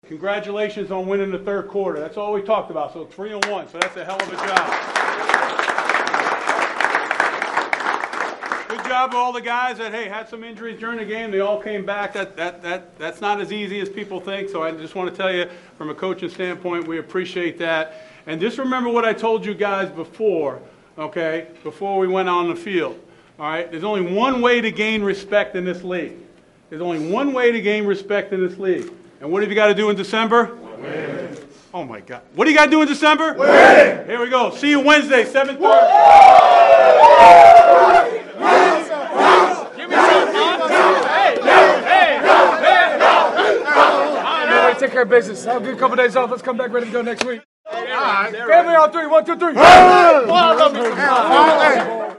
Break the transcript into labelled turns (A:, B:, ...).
A: Congratulations on winning the third quarter. That's all we talked about. So 3-1. So that's a hell of a job. Good job to all the guys that had some injuries during the game. They all came back. That's not as easy as people think. So I just want to tell you, from a coaching standpoint, we appreciate that. And just remember what I told you guys before, okay? Before we went on the field. All right. There's only one way to gain respect in this league. There's only one way to gain respect in this league. And what have you got to do in December? Win. Oh, my God. What do you got to do in December? Win. Here we go. See you Wednesday, 7:30.
B: Give me some, Hey. Take care of business. Have a good couple days off. Let's come back ready to go next week. All right. Family on 3. 1, 2, 3. Hey! Well, I love me some